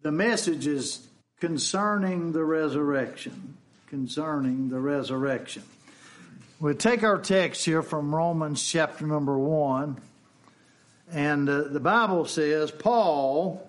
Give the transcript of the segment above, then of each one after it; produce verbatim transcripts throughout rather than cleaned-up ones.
The message is concerning the resurrection. Concerning the resurrection. We'll take our text here from Romans chapter number one. And uh, the Bible says, Paul,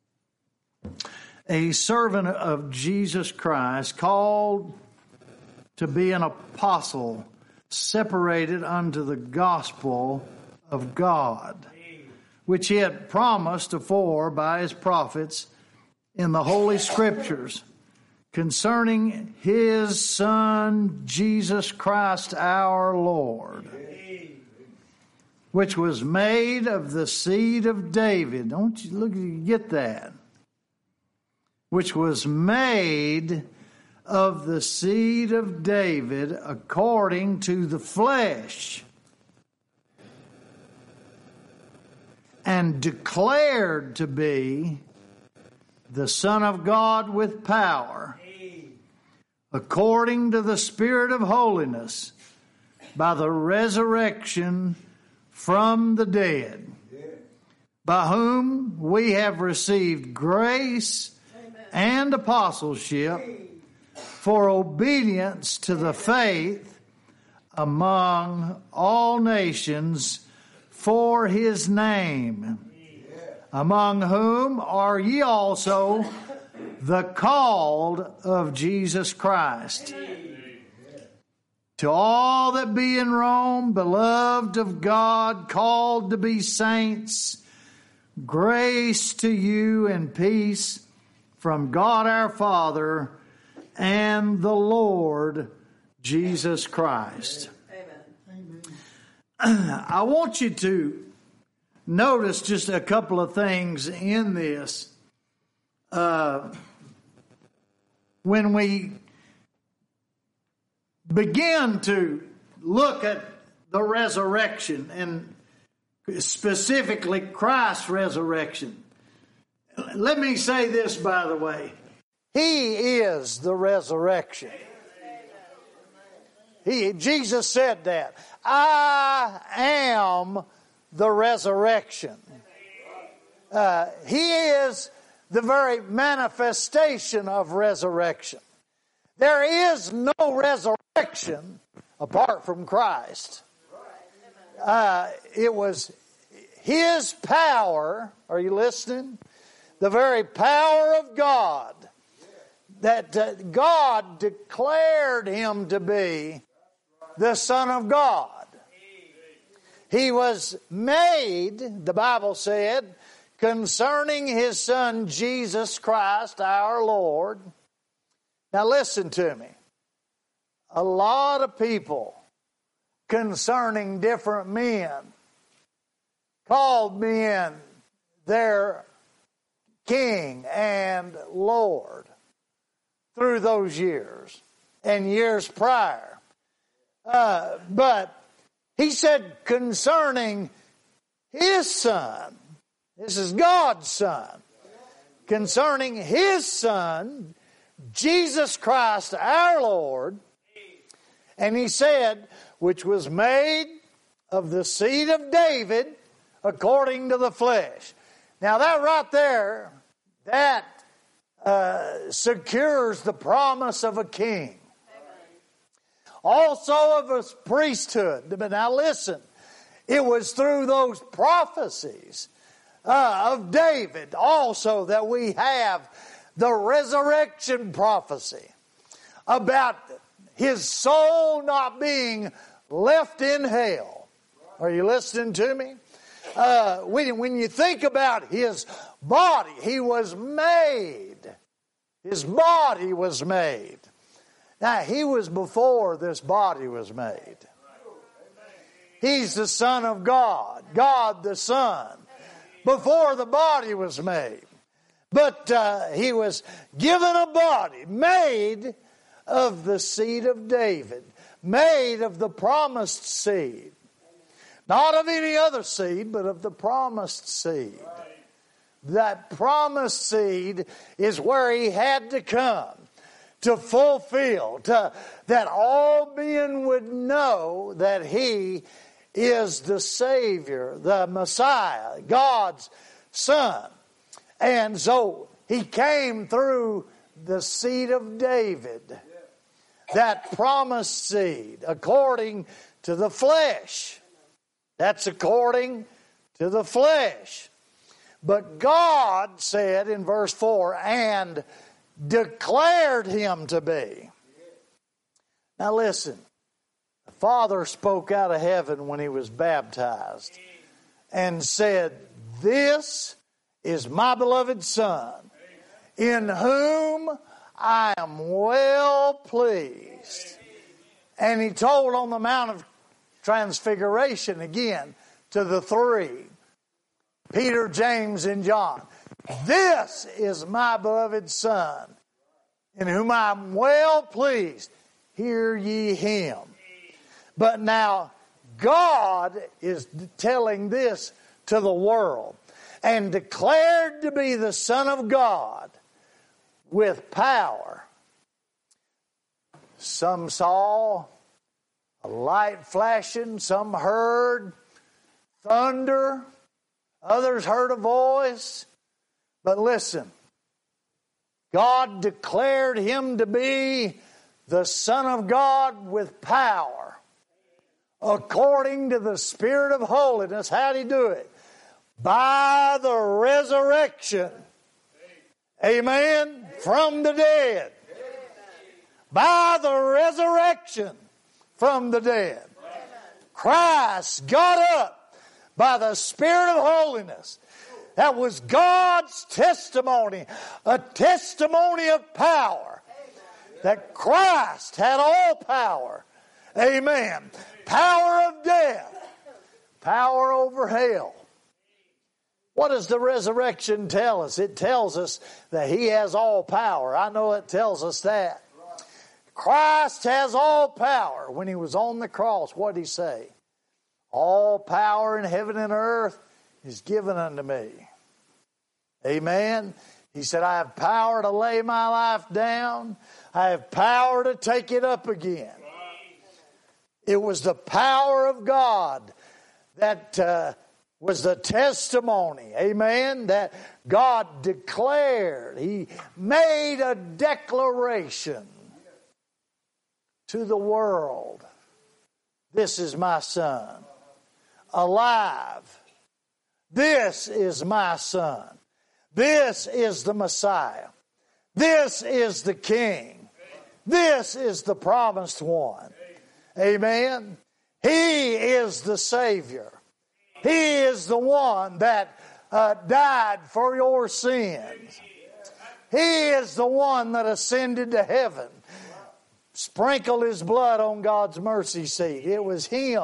a servant of Jesus Christ, called to be an apostle, separated unto the gospel of God, which he had promised afore by his prophets in the Holy Scriptures, concerning his Son, Jesus Christ our Lord, which was made of the seed of David. Don't you look, you get that? Which was made of the seed of David according to the flesh, and declared to be the Son of God with power, according to the Spirit of holiness, by the resurrection from the dead, by whom we have received grace and apostleship for obedience to the faith among all nations for his name, among whom are ye also the called of Jesus Christ. To all that be in Rome, beloved of God, called to be saints, grace to you and peace from God our Father and the Lord Jesus Christ. Amen. I want you to notice just a couple of things in this. Uh, when we begin to look at the resurrection, and specifically Christ's resurrection, let me say this, by the way. He is the resurrection. He, Jesus said that. I am the resurrection. Uh, he is the very manifestation of resurrection. There is no resurrection apart from Christ. Uh, it was his power, are you listening? The very power of God, that uh, God declared him to be the Son of God. He was made, the Bible said, concerning his Son Jesus Christ our Lord. Now listen to me. A lot of people concerning different men called men their King and Lord through those years and years prior. Uh, but he said concerning his Son, this is God's Son, concerning his Son, Jesus Christ our Lord, and he said, which was made of the seed of David according to the flesh. Now that right there, that uh, secures the promise of a king. Also of a priesthood. But now listen, it was through those prophecies uh, of David also that we have the resurrection prophecy about his soul not being left in hell. Are you listening to me? Uh, when, when you think about his body, he was made. His body was made. Now, he was before this body was made. He's the Son of God, God the Son, before the body was made. But uh, he was given a body made of the seed of David, made of the promised seed. Not of any other seed, but of the promised seed. That promised seed is where he had to come to fulfill, to, that all men would know that he is the Savior, the Messiah, God's Son. And so He came through the seed of David, that promised seed, according to the flesh. That's according to the flesh. But God said in verse four, and declared him to be. Now listen, the Father spoke out of heaven when he was baptized and said, this is my beloved Son, in whom I am well pleased. And he told on the Mount of Transfiguration again to the three, Peter, James, and John, this is my beloved Son, in whom I am well pleased. Hear ye him. But now God is telling this to the world, and declared to be the Son of God with power. Some saw a light flashing, some heard thunder, others heard a voice. But listen, God declared him to be the Son of God with power, according to the Spirit of holiness. How'd he do it? By the resurrection. Amen. From the dead. By the resurrection from the dead. Christ got up by the Spirit of holiness. That was God's testimony. A testimony of power. That Christ had all power. Amen. Power of death. Power over hell. What does the resurrection tell us? It tells us that he has all power. I know it tells us that. Christ has all power. When he was on the cross, what did he say? All power in heaven and earth is given unto me. Amen. He said, I have power to lay my life down. I have power to take it up again. It was the power of God that uh, was the testimony, amen, that God declared. He made a declaration to the world. This is my Son, alive. This is my Son. This is the Messiah. This is the King. This is the promised one. Amen. He is the Savior. He is the one that uh, died for your sins. He is the one that ascended to heaven, sprinkled his blood on God's mercy seat. It was him.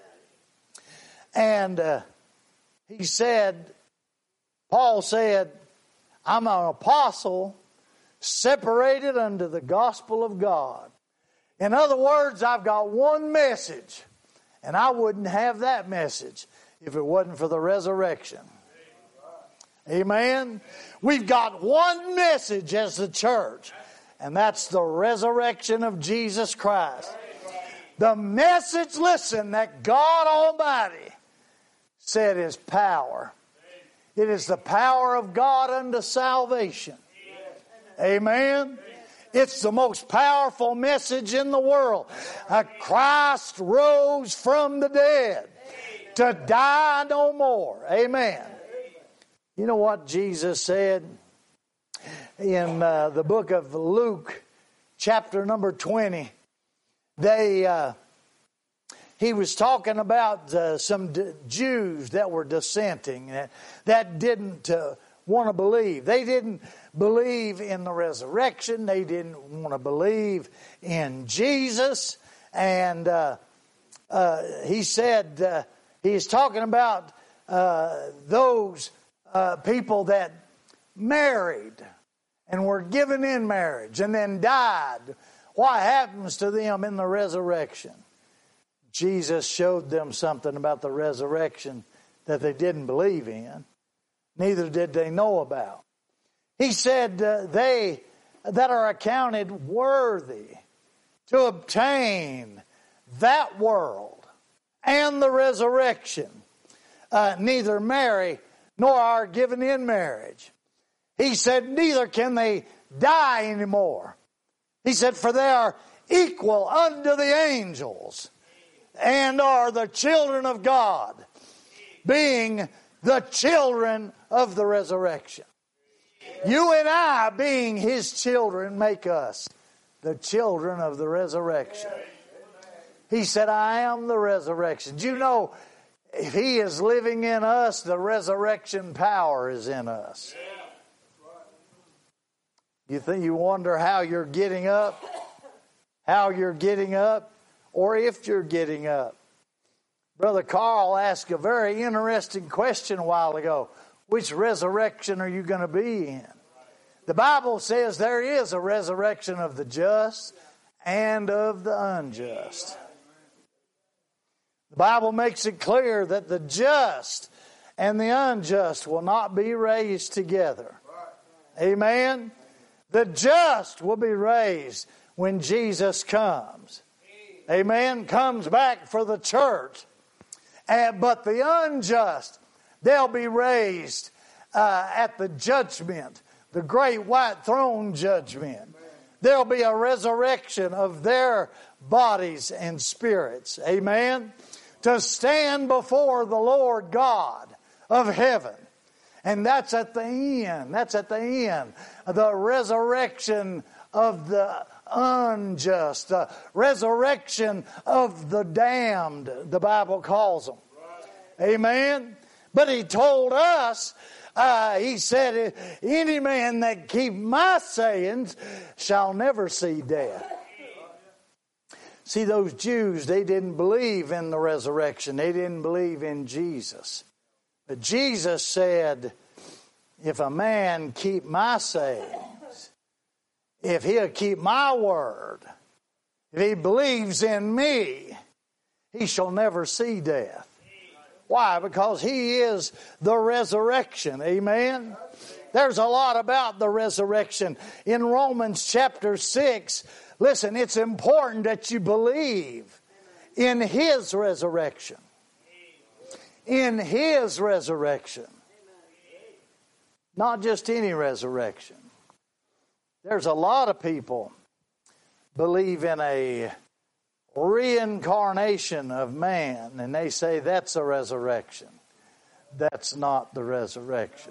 And uh, he said, Paul said, I'm an apostle separated unto the gospel of God. In other words, I've got one message, and I wouldn't have that message if it wasn't for the resurrection. Amen. We've got one message as the church, and that's the resurrection of Jesus Christ. The message, listen, that God Almighty said is power. It is the power of God unto salvation. Amen. It's the most powerful message in the world. Uh, Christ rose from the dead to die no more. Amen. You know what Jesus said in uh, the book of Luke, chapter number twenty? They, uh, he was talking about uh, some d- Jews that were dissenting, that, that didn't uh, want to believe. They didn't believe in the resurrection. They didn't want to believe in Jesus. And uh, uh, he said, uh, he's talking about uh, those uh, people that married and were given in marriage and then died. What happens to them in the resurrection? Jesus showed them something about the resurrection that they didn't believe in. Neither did they know about. He said uh, they that are accounted worthy to obtain that world and the resurrection uh, neither marry nor are given in marriage. He said, neither can they die anymore. He said, for they are equal unto the angels and are the children of God, being the children of the resurrection. You and I, being His children, make us the children of the resurrection. He said, I am the resurrection. Do you know, if He is living in us, the resurrection power is in us. You think you wonder how you're getting up, how you're getting up, or if you're getting up. Brother Carl asked a very interesting question a while ago. Which resurrection are you going to be in? The Bible says there is a resurrection of the just and of the unjust. The Bible makes it clear that the just and the unjust will not be raised together. Amen? The just will be raised when Jesus comes. Amen? Comes back for the church. And, but the unjust, they'll be raised uh, at the judgment, the great white throne judgment. There'll be a resurrection of their bodies and spirits. Amen? To stand before the Lord God of heaven. And that's at the end. That's at the end. The resurrection of the unjust. The resurrection of the damned, the Bible calls them. Amen? But He told us, uh, He said, any man that keep my sayings shall never see death. See, those Jews, they didn't believe in the resurrection. They didn't believe in Jesus. But Jesus said, if a man keep my sayings, if he'll keep my word, if he believes in me, he shall never see death. Why? Because He is the resurrection. Amen? There's a lot about the resurrection. In Romans chapter six, listen, it's important that you believe in His resurrection. In His resurrection. Not just any resurrection. There's a lot of people believe in a reincarnation of man, and they say that's a resurrection. That's not the resurrection.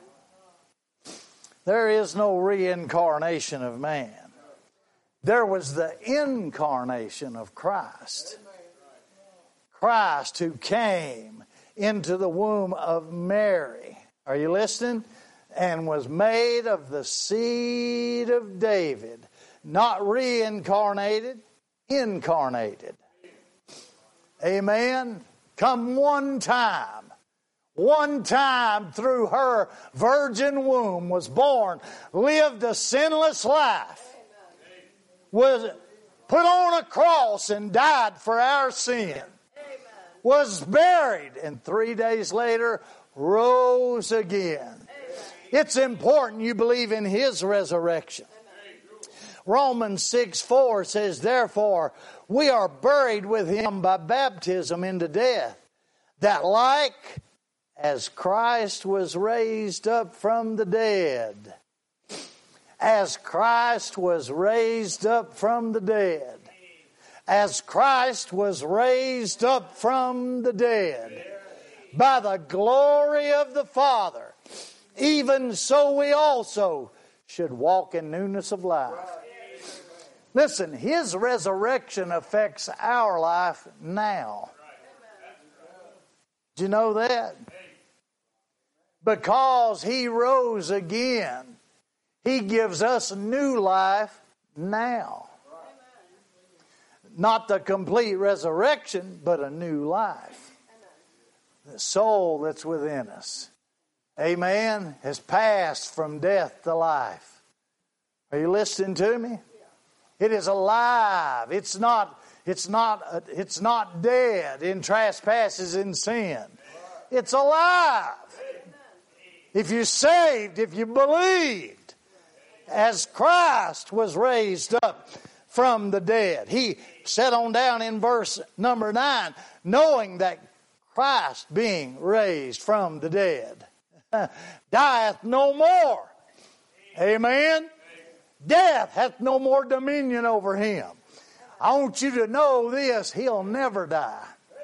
There is no reincarnation of man. There was the incarnation of Christ. Christ who came into the womb of Mary. Are you listening? And was made of the seed of David. Not reincarnated, incarnated. Amen? Come one time. One time through her virgin womb was born. Lived a sinless life. Was put on a cross and died for our sin. Was buried and three days later rose again. It's important you believe in His resurrection. Romans six four says, therefore, we are buried with Him by baptism into death, that like as Christ was raised up from the dead, as Christ was raised up from the dead, as Christ was raised up from the dead, by the glory of the Father, even so we also should walk in newness of life. Listen, His resurrection affects our life now. Do you know that? Because He rose again, He gives us new life now. Not the complete resurrection, but a new life. The soul that's within us, amen, has passed from death to life. Are you listening to me? It is alive. It's not, it's not, it's not dead in trespasses and sin. It's alive. If you're saved, if you believed, as Christ was raised up from the dead. He said on down in verse number nine, knowing that Christ being raised from the dead dieth no more. Amen? Death hath no more dominion over him. I want you to know this, he'll never die.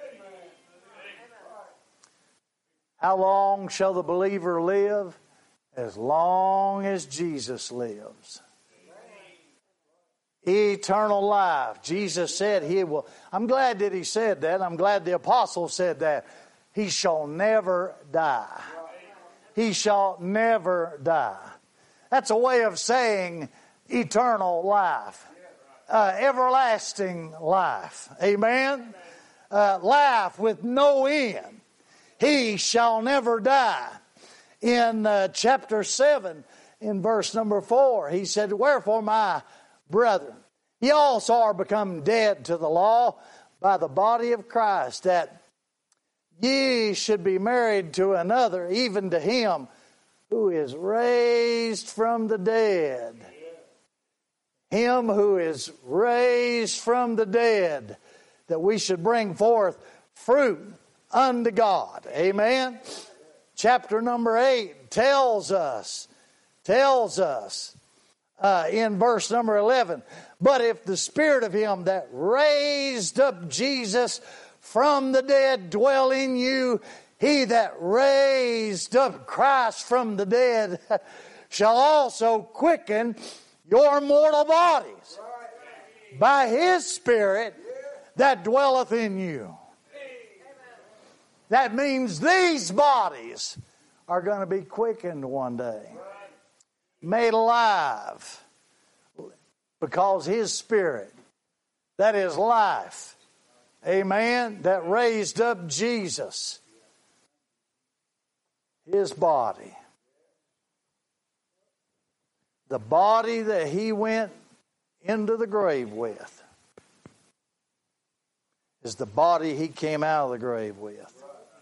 How long shall the believer live? As long as Jesus lives. Eternal life. Jesus said he will. I'm glad that he said that. I'm glad the apostle said that. He shall never die. He shall never die. That's a way of saying eternal life. Uh, everlasting life. Amen? Uh, life with no end. He shall never die. In uh, chapter seven, in verse number four, he said, wherefore, my brethren, ye also are become dead to the law by the body of Christ, that ye should be married to another, even to him who is raised from the dead. Him who is raised from the dead, that we should bring forth fruit unto God. Amen? Chapter number eight tells us, tells us uh, in verse number eleven, but if the Spirit of him that raised up Jesus from the dead dwell in you, he that raised up Christ from the dead shall also quicken your mortal bodies by his Spirit that dwelleth in you. That means these bodies are going to be quickened one day. Made alive. Because his Spirit, that is life. Amen. That raised up Jesus. His body. The body that he went into the grave with is the body he came out of the grave with.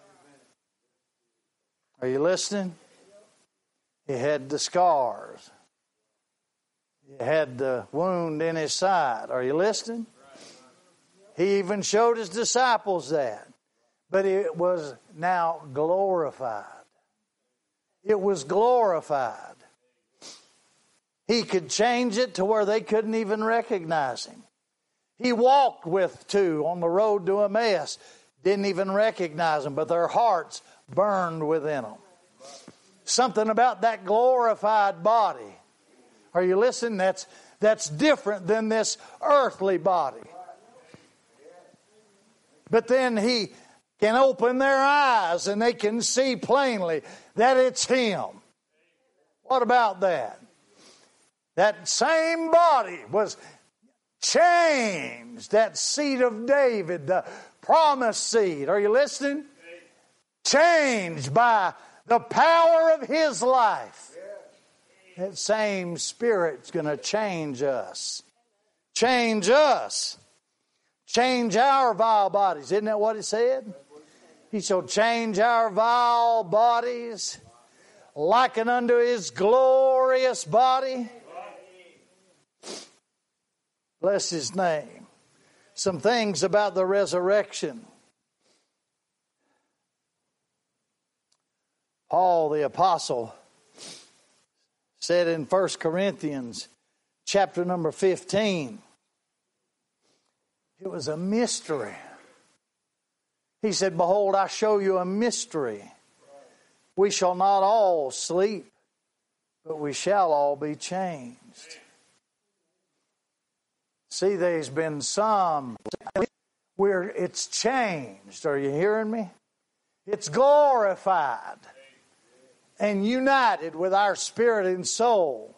Are you listening? He had the scars. He had the wound in his side. Are you listening? He even showed his disciples that. But it was now glorified. It was glorified. He could change it to where they couldn't even recognize him. He walked with two on the road to Emmaus. Didn't even recognize them, but their hearts burned within them. Something about that glorified body. Are you listening? That's, that's different than this earthly body. But then he can open their eyes and they can see plainly that it's him. What about that? That same body was changed. That seed of David, the promised seed. Are you listening? Changed by the power of his life. That same Spirit's going to change us. Change us. Change our vile bodies. Isn't that what it said? He shall change our vile bodies liken unto his glorious body. Bless his name. Some things about the resurrection. Paul the apostle said in First Corinthians chapter number fifteen, it was a mystery. He said, behold, I show you a mystery. We shall not all sleep, but we shall all be changed. See, there's been some where it's changed. Are you hearing me? It's glorified and united with our spirit and soul.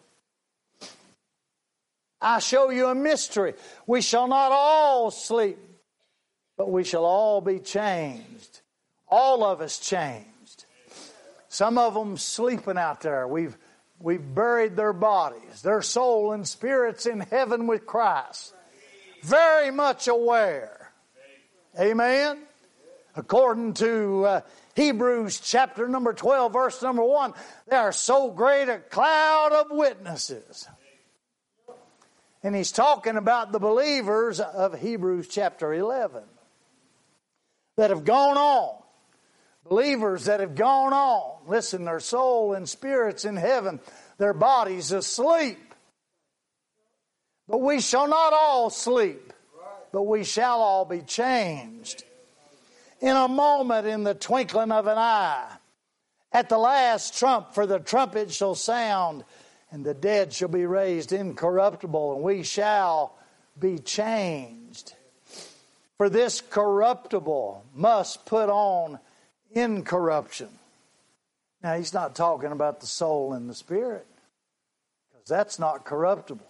I show you a mystery. We shall not all sleep, but we shall all be changed. All of us changed. Some of them sleeping out there. We've We've buried their bodies, their soul and spirits in heaven with Christ. Very much aware. Amen? According to uh, Hebrews chapter number twelve, verse number one, there are so great a cloud of witnesses. And he's talking about the believers of Hebrews chapter eleven that have gone on. Believers that have gone on. Listen, their soul and spirits in heaven. their bodies asleep. But we shall not all sleep, but we shall all be changed. In a moment, in the twinkling of an eye, at the last trump, for the trumpet shall sound, and the dead shall be raised incorruptible, and we shall be changed. For this corruptible must put on incorruption. Now, he's not talking about the soul and the spirit, because that's not corruptible.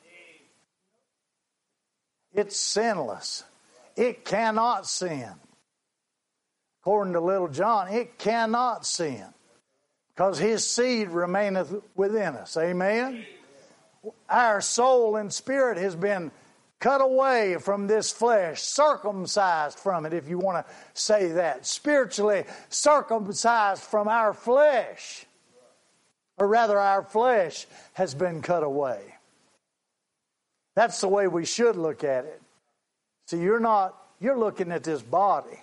It's sinless. It cannot sin. According to little John, it cannot sin, because his seed remaineth within us. Amen? Our soul and spirit has been cut away from this flesh, circumcised from it, if you want to say that. Spiritually circumcised from our flesh. Or rather, our flesh has been cut away. That's the way we should look at it. See, you're not, you're looking at this body.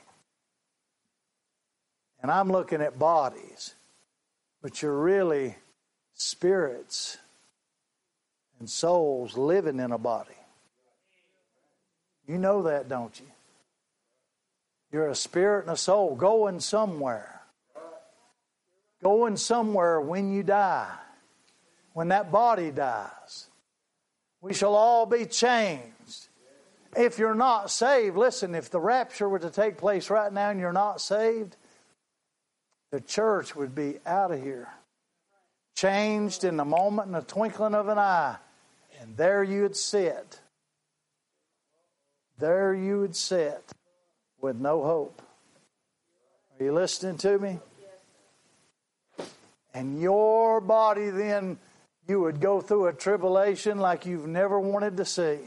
And I'm looking at bodies. But you're really spirits and souls living in a body. You know that, don't you? You're a spirit and a soul going somewhere. Going somewhere when you die. When that body dies. We shall all be changed. If you're not saved, listen, if the rapture were to take place right now and you're not saved, the church would be out of here. Changed in the moment, in the twinkling of an eye. And there you would sit. There you would sit with no hope. Are you listening to me? And your body then, you would go through a tribulation like you've never wanted to see.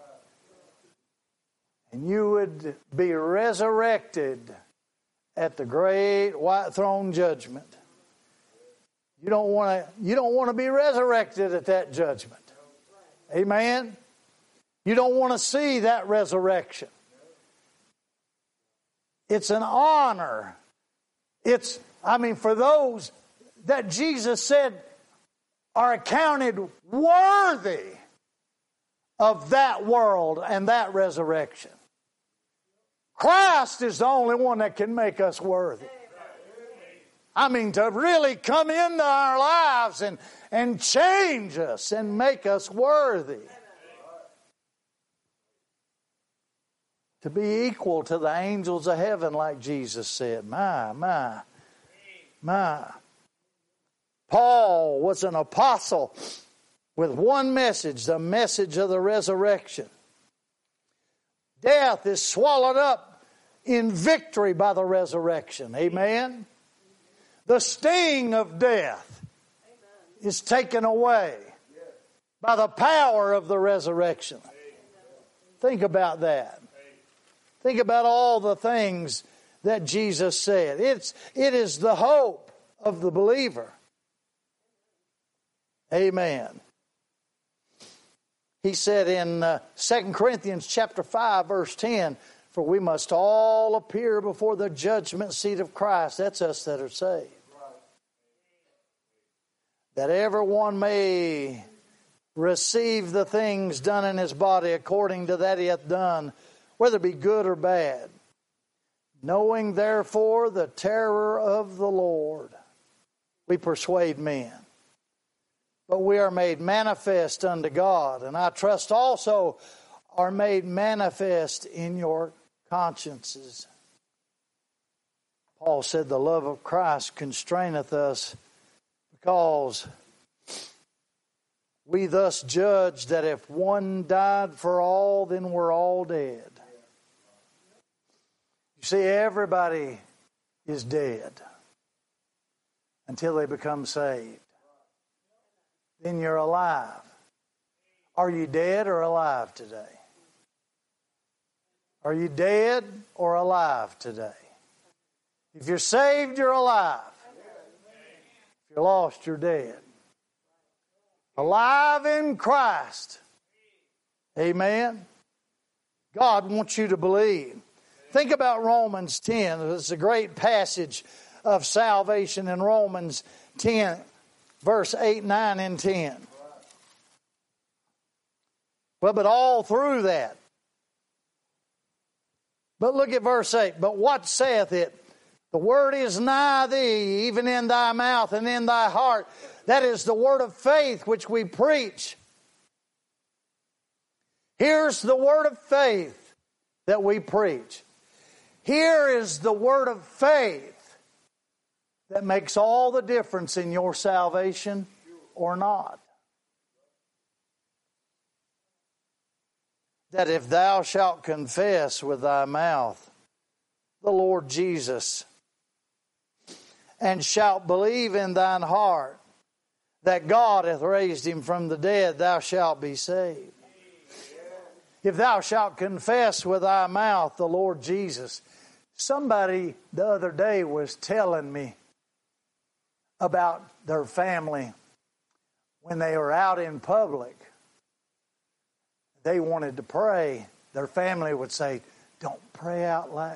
And you would be resurrected at the great white throne judgment. You don't want to, you don't want to be resurrected at that judgment. Amen? You don't want to see that resurrection. It's an honor. It's, I mean, for those that Jesus said are accounted worthy of that world and that resurrection. Christ is the only one that can make us worthy. I mean, to really come into our lives and, and change us and make us worthy. To be equal to the angels of heaven, like Jesus said. My, my, my. Paul was an apostle with one message, the message of the resurrection. Death is swallowed up in victory by the resurrection. Amen? The sting of death is taken away by the power of the resurrection. Think about that. Think about all the things that Jesus said. It's, it is the hope of the believer. Amen. He said in uh, Second Corinthians chapter five, verse ten, for we must all appear before the judgment seat of Christ. That's us that are saved. That everyone may receive the things done in his body according to that he hath done, whether it be good or bad. Knowing therefore the terror of the Lord, we persuade men. But we are made manifest unto God, and I trust also are made manifest in your consciences. Paul said the love of Christ constraineth us, because we thus judge that if one died for all, then we're all dead. You see, everybody is dead until they become saved. Then you're alive. Are you dead or alive today? Are you dead or alive today? If you're saved, you're alive. If you're lost, you're dead. Alive in Christ. Amen. God wants you to believe. Think about Romans ten. It's a great passage of salvation in Romans ten. verse eight, nine, and ten. Well, but all through that. But look at verse eight. But what saith it? The word is nigh thee, even in thy mouth and in thy heart. That is the word of faith which we preach. Here's the word of faith that we preach. Here is the word of faith that makes all the difference in your salvation or not. That if thou shalt confess with thy mouth the Lord Jesus, and shalt believe in thine heart that God hath raised him from the dead, thou shalt be saved. If thou shalt confess with thy mouth the Lord Jesus. Somebody the other day was telling me about their family when they were out in public. They wanted to pray. Their family would say, don't pray out loud.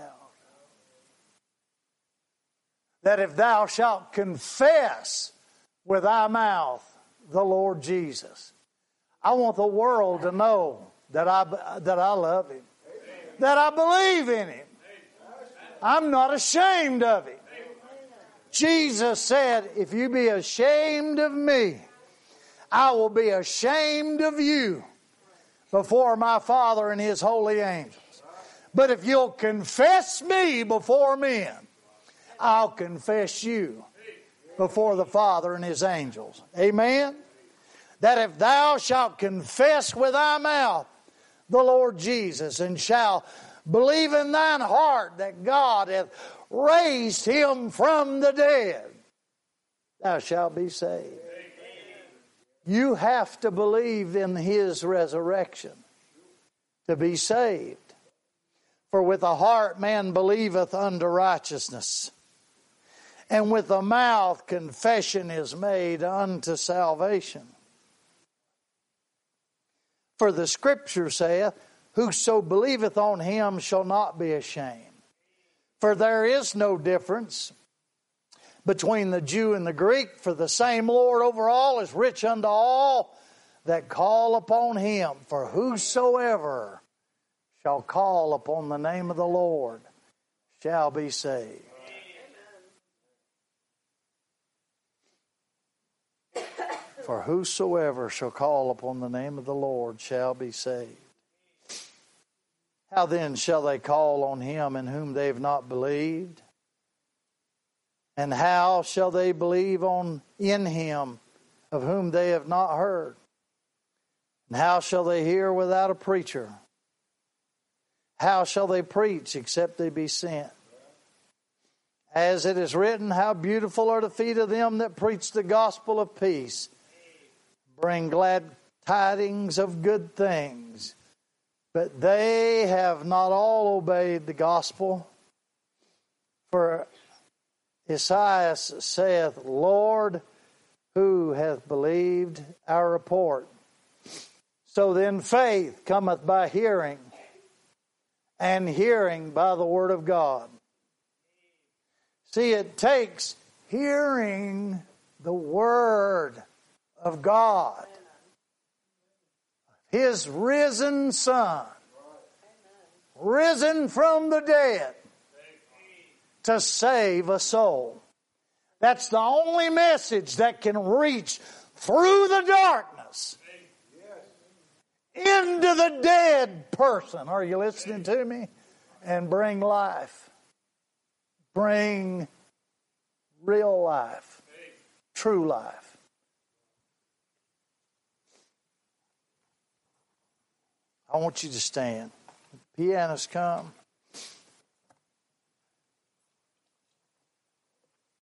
That if thou shalt confess with thy mouth the Lord Jesus. I want the world to know that I, that I love him. That I believe in him. I'm not ashamed of him. Jesus said, if you be ashamed of me, I will be ashamed of you before my Father and his holy angels. But if you'll confess me before men, I'll confess you before the Father and his angels. Amen? That if thou shalt confess with thy mouth the Lord Jesus, and shalt believe in thine heart that God hath raised him from the dead, thou shalt be saved. You have to believe in his resurrection to be saved. For with the heart man believeth unto righteousness, and with the mouth confession is made unto salvation. For the Scripture saith, whoso believeth on him shall not be ashamed. For there is no difference between the Jew and the Greek, for the same Lord over all is rich unto all that call upon him. For whosoever shall call upon the name of the Lord shall be saved. For whosoever shall call upon the name of the Lord shall be saved. How then shall they call on him in whom they have not believed? And how shall they believe on in him of whom they have not heard? And how shall they hear without a preacher? How shall they preach except they be sent? As it is written, how beautiful are the feet of them that preach the gospel of peace, bring glad tidings of good things. But they have not all obeyed the gospel. For Isaiah saith, Lord, who hath believed our report? So then faith cometh by hearing, and hearing by the word of God. See, it takes hearing the word of God, his risen Son, risen from the dead, to save a soul. That's the only message that can reach through the darkness into the dead person. Are you listening to me? And bring life. Bring real life. True life. I want you to stand. Pianists come.